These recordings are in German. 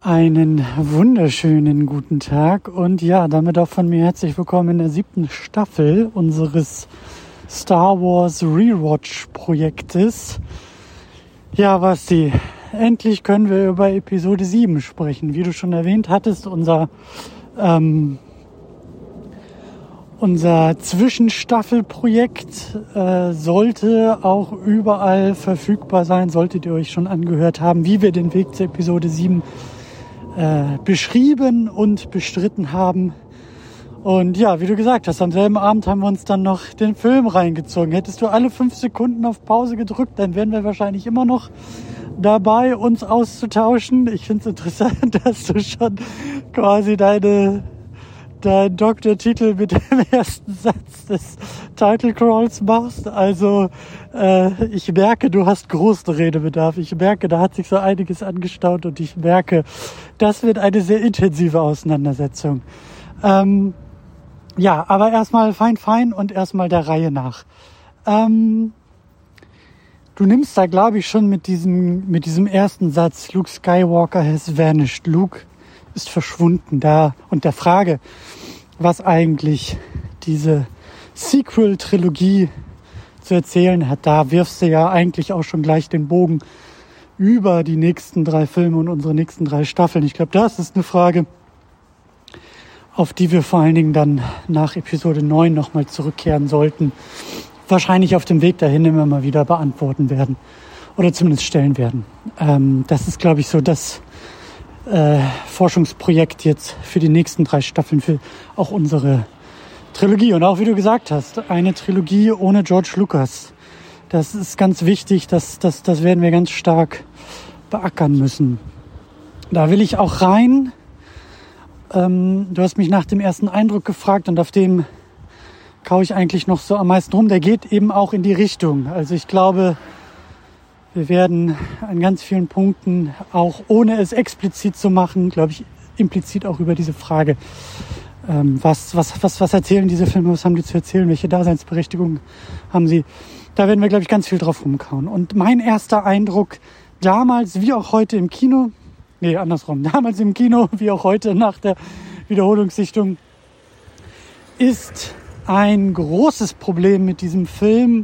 Einen wunderschönen guten Tag und ja, damit auch von mir herzlich willkommen in der 7. Staffel unseres Star Wars Rewatch Projektes. Ja, Basti, endlich können wir über Episode 7 sprechen. Wie du schon erwähnt hattest, unser Zwischenstaffelprojekt sollte auch überall verfügbar sein, solltet ihr euch schon angehört haben, wie wir den Weg zur Episode 7 beschrieben und bestritten haben. Und ja, wie du gesagt hast, am selben Abend haben wir uns dann noch den Film reingezogen. Hättest du alle 5 Sekunden auf Pause gedrückt, dann wären wir wahrscheinlich immer noch dabei, uns auszutauschen. Ich finde es interessant, dass du schon quasi deinen Doktortitel mit dem ersten Satz des Title Crawls machst. Also ich merke, du hast großen Redebedarf. Ich merke, da hat sich so einiges angestaut und ich merke, das wird eine sehr intensive Auseinandersetzung. Ja, aber erstmal fein und erstmal der Reihe nach. Du nimmst da, glaube ich, schon mit diesem ersten Satz, Luke Skywalker has vanished. Luke ist verschwunden da und der Frage, was eigentlich diese Sequel-Trilogie zu erzählen hat, da wirfst du ja eigentlich auch schon gleich den Bogen über die nächsten 3 Filme und unsere nächsten 3 Staffeln. Ich glaube, das ist eine Frage, auf die wir vor allen Dingen dann nach Episode 9 nochmal zurückkehren sollten. Wahrscheinlich auf dem Weg dahin immer mal wieder beantworten werden oder zumindest stellen werden. Das ist, glaube ich, so das Forschungsprojekt jetzt für die nächsten 3 Staffeln, für auch unsere Trilogie. Und auch, wie du gesagt hast, eine Trilogie ohne George Lucas. Das ist ganz wichtig, das werden wir ganz stark beackern müssen. Da will ich auch rein. Du hast mich nach dem ersten Eindruck gefragt und auf dem kaue ich eigentlich noch so am meisten rum. Der geht eben auch in die Richtung. Also ich glaube, wir werden an ganz vielen Punkten, auch ohne es explizit zu machen, glaube ich, implizit auch über diese Frage, was erzählen diese Filme, was haben die zu erzählen, welche Daseinsberechtigung haben sie, da werden wir, glaube ich, ganz viel drauf rumkauen. Und mein erster Eindruck, damals wie auch heute im Kino, damals im Kino wie auch heute nach der Wiederholungssichtung, ist ein großes Problem mit diesem Film,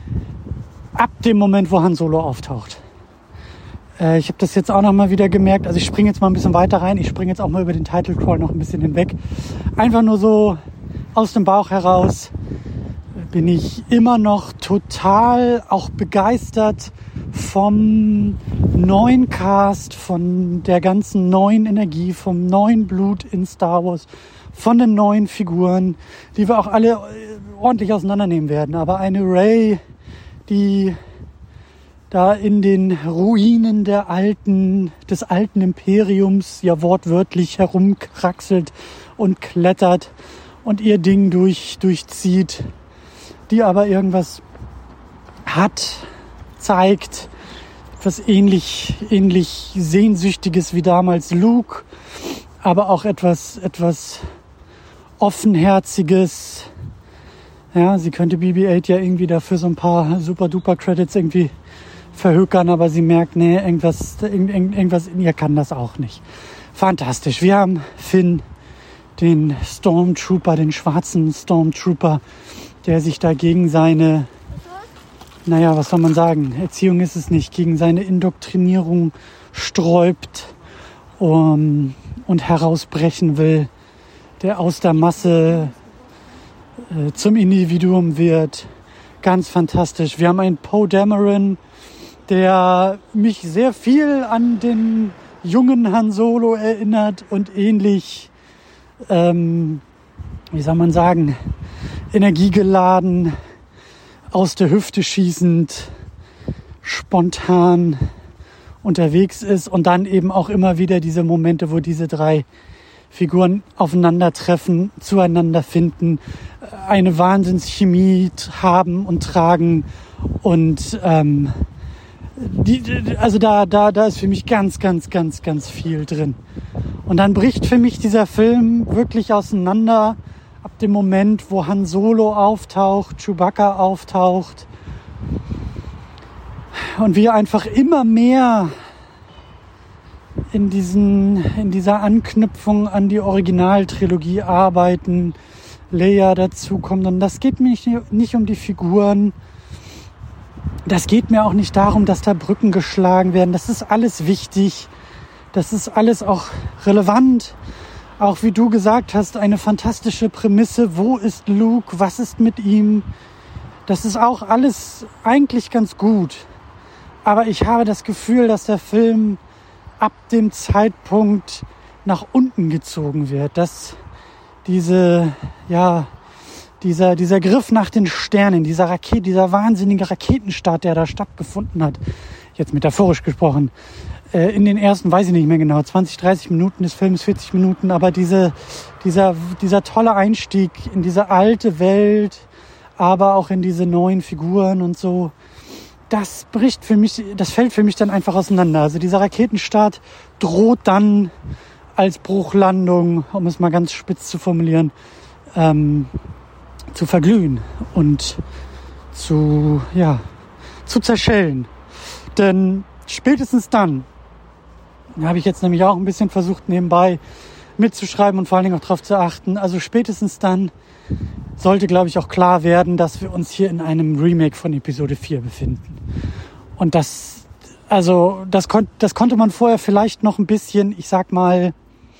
ab dem Moment, wo Han Solo auftaucht. Ich habe das jetzt auch noch mal wieder gemerkt. Also ich springe jetzt mal ein bisschen weiter rein. Ich springe jetzt auch mal über den Title Crawl noch ein bisschen hinweg. Einfach nur so aus dem Bauch heraus bin ich immer noch total auch begeistert vom neuen Cast, von der ganzen neuen Energie, vom neuen Blut in Star Wars, von den neuen Figuren, die wir auch alle ordentlich auseinandernehmen werden. Aber eine Rey, die da in den Ruinen des alten Imperiums ja wortwörtlich herumkraxelt und klettert und ihr Ding durchzieht, die aber irgendwas zeigt, etwas ähnlich Sehnsüchtiges wie damals Luke, aber auch etwas Offenherziges. Ja, sie könnte BB-8 ja irgendwie dafür so ein paar Super-Duper-Credits irgendwie verhökern, aber sie merkt, nee, irgendwas in ihr kann das auch nicht. Fantastisch. Wir haben Finn, den Stormtrooper, den schwarzen Stormtrooper, der sich da gegen seine, was soll man sagen, Erziehung ist es nicht, gegen seine Indoktrinierung sträubt und herausbrechen will, der aus der Masse zum Individuum wird. Ganz fantastisch. Wir haben einen Poe Dameron, der mich sehr viel an den jungen Han Solo erinnert und ähnlich, energiegeladen, aus der Hüfte schießend, spontan unterwegs ist und dann eben auch immer wieder diese Momente, wo diese 3 Figuren aufeinandertreffen, zueinander finden, eine Wahnsinnschemie haben und tragen und da ist für mich ganz viel drin. Und dann bricht für mich dieser Film wirklich auseinander ab dem Moment, wo Han Solo auftaucht, Chewbacca auftaucht und wir einfach immer mehr in dieser Anknüpfung an die Originaltrilogie arbeiten, Leia dazukommt. Und das geht mir nicht um die Figuren. Das geht mir auch nicht darum, dass da Brücken geschlagen werden. Das ist alles wichtig. Das ist alles auch relevant. Auch wie du gesagt hast, eine fantastische Prämisse. Wo ist Luke? Was ist mit ihm? Das ist auch alles eigentlich ganz gut. Aber ich habe das Gefühl, dass der Film ab dem Zeitpunkt nach unten gezogen wird. Dass dieser Griff nach den Sternen, dieser wahnsinnige Raketenstart, der da stattgefunden hat, jetzt metaphorisch gesprochen, in den ersten, weiß ich nicht mehr genau, 20, 30 Minuten des Films, 40 Minuten, aber dieser tolle Einstieg in diese alte Welt, aber auch in diese neuen Figuren und so, das fällt für mich dann einfach auseinander. Also dieser Raketenstart droht dann als Bruchlandung, um es mal ganz spitz zu formulieren, zu verglühen und zu zerschellen. Denn spätestens dann, habe ich jetzt nämlich auch ein bisschen versucht nebenbei mitzuschreiben und vor allen Dingen auch darauf zu achten, also spätestens dann sollte, glaube ich, auch klar werden, dass wir uns hier in einem Remake von Episode 4 befinden. Und das konnte man vorher vielleicht noch ein bisschen, ich sag mal,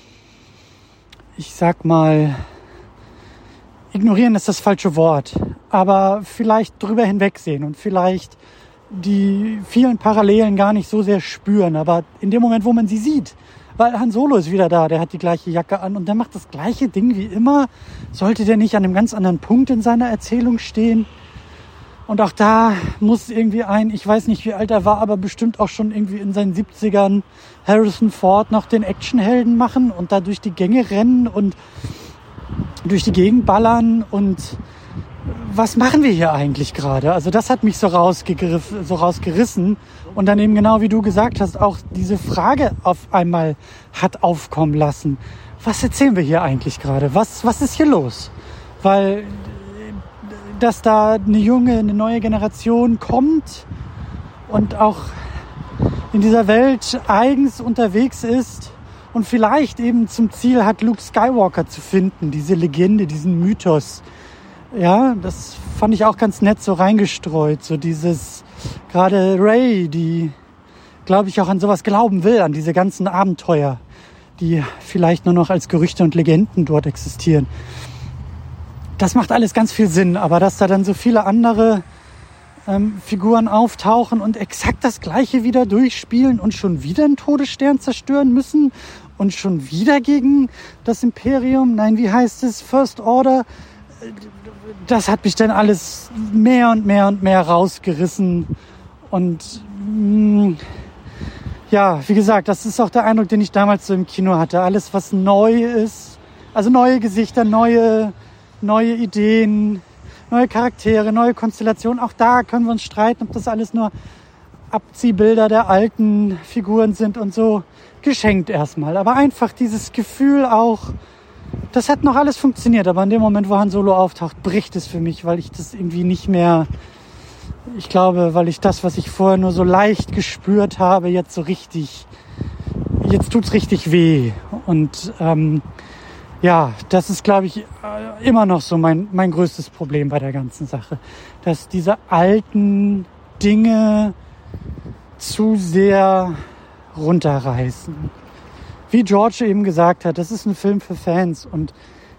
ignorieren ist das falsche Wort, aber vielleicht drüber hinwegsehen und vielleicht die vielen Parallelen gar nicht so sehr spüren, aber in dem Moment, wo man sie sieht, weil Han Solo ist wieder da, der hat die gleiche Jacke an und der macht das gleiche Ding wie immer, sollte der nicht an einem ganz anderen Punkt in seiner Erzählung stehen? Und auch da muss irgendwie ich weiß nicht, wie alt er war, aber bestimmt auch schon irgendwie in seinen 70ern Harrison Ford noch den Actionhelden machen und da durch die Gänge rennen und durch die Gegend ballern. Und was machen wir hier eigentlich gerade? Also das hat mich so rausgerissen und dann eben genau wie du gesagt hast, auch diese Frage auf einmal hat aufkommen lassen. Was erzählen wir hier eigentlich gerade? Was ist hier los? Weil dass da eine neue Generation kommt und auch in dieser Welt eigens unterwegs ist und vielleicht eben zum Ziel hat, Luke Skywalker zu finden, diese Legende, diesen Mythos. Ja, das fand ich auch ganz nett so reingestreut, so dieses, gerade Rey, die, glaube ich, auch an sowas glauben will, an diese ganzen Abenteuer, die vielleicht nur noch als Gerüchte und Legenden dort existieren. Das macht alles ganz viel Sinn, aber dass da dann so viele andere Figuren auftauchen und exakt das Gleiche wieder durchspielen und schon wieder einen Todesstern zerstören müssen und schon wieder gegen das Imperium, First Order, das hat mich dann alles mehr und mehr und mehr rausgerissen. Und wie gesagt, das ist auch der Eindruck, den ich damals so im Kino hatte. Alles, was neu ist, also neue Gesichter, neue Ideen, neue Charaktere, neue Konstellationen. Auch da können wir uns streiten, ob das alles nur Abziehbilder der alten Figuren sind und so. Geschenkt erstmal. Aber einfach dieses Gefühl auch, das hat noch alles funktioniert. Aber in dem Moment, wo Han Solo auftaucht, bricht es für mich, weil ich das irgendwie nicht mehr, ich glaube, weil ich das, was ich vorher nur so leicht gespürt habe, jetzt tut's richtig weh. Und das ist, glaube ich, immer noch so mein größtes Problem bei der ganzen Sache. Dass diese alten Dinge zu sehr runterreißen. Wie George eben gesagt hat, das ist ein Film für Fans. Und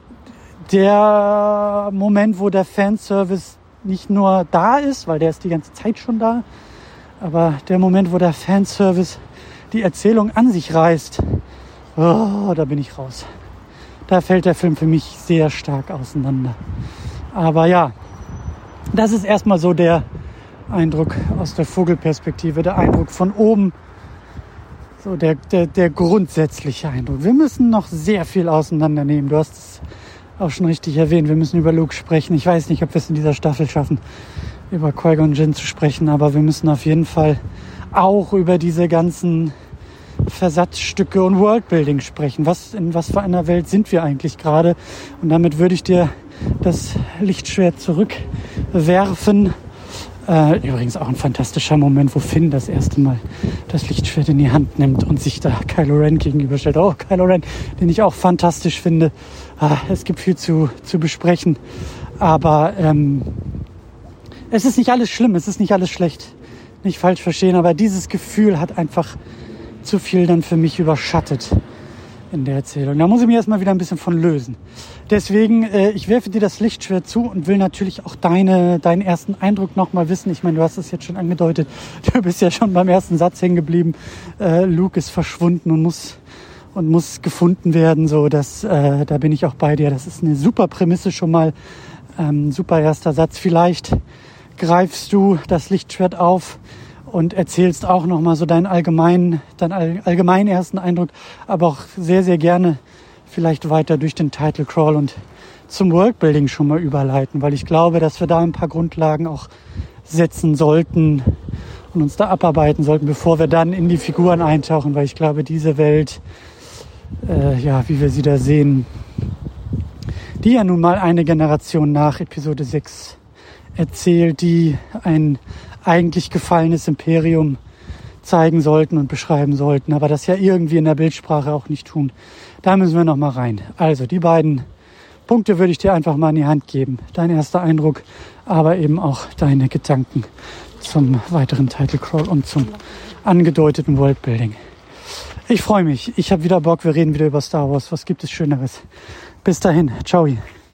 der Moment, wo der Fanservice nicht nur da ist, weil der ist die ganze Zeit schon da, aber der Moment, wo der Fanservice die Erzählung an sich reißt, da bin ich raus. Da fällt der Film für mich sehr stark auseinander. Aber ja, das ist erstmal so der Eindruck aus der Vogelperspektive, der Eindruck von oben, so der grundsätzliche Eindruck. Wir müssen noch sehr viel auseinandernehmen. Du hast es auch schon richtig erwähnt. Wir müssen über Luke sprechen. Ich weiß nicht, ob wir es in dieser Staffel schaffen, über Qui-Gon Jinn zu sprechen, aber wir müssen auf jeden Fall auch über diese ganzen Versatzstücke und Worldbuilding sprechen. In was für einer Welt sind wir eigentlich gerade? Und damit würde ich dir das Lichtschwert zurückwerfen. Übrigens auch ein fantastischer Moment, wo Finn das erste Mal das Lichtschwert in die Hand nimmt und sich da Kylo Ren gegenüberstellt. Oh, Kylo Ren, den ich auch fantastisch finde. Es gibt viel zu besprechen. Aber es ist nicht alles schlimm, es ist nicht alles schlecht. Nicht falsch verstehen, aber dieses Gefühl hat einfach zu viel dann für mich überschattet in der Erzählung. Da muss ich mich erstmal wieder ein bisschen von lösen. Deswegen, ich werfe dir das Lichtschwert zu und will natürlich auch deinen ersten Eindruck nochmal wissen. Ich meine, du hast es jetzt schon angedeutet. Du bist ja schon beim ersten Satz hängen geblieben. Luke ist verschwunden und muss gefunden werden. So, da bin ich auch bei dir. Das ist eine super Prämisse schon mal. Super erster Satz. Vielleicht greifst du das Lichtschwert auf und erzählst auch nochmal so deinen allgemeinen ersten Eindruck, aber auch sehr, sehr gerne vielleicht weiter durch den Title Crawl und zum Worldbuilding schon mal überleiten, weil ich glaube, dass wir da ein paar Grundlagen auch setzen sollten und uns da abarbeiten sollten, bevor wir dann in die Figuren eintauchen, weil ich glaube, diese Welt, wie wir sie da sehen, die ja nun mal eine Generation nach Episode 6 erzählt, die ein eigentlich gefallenes Imperium zeigen sollten und beschreiben sollten, aber das ja irgendwie in der Bildsprache auch nicht tun. Da müssen wir noch mal rein. Also die beiden Punkte würde ich dir einfach mal in die Hand geben. Dein erster Eindruck, aber eben auch deine Gedanken zum weiteren Title Crawl und zum angedeuteten Worldbuilding. Ich freue mich. Ich habe wieder Bock. Wir reden wieder über Star Wars. Was gibt es Schöneres? Bis dahin. Ciao.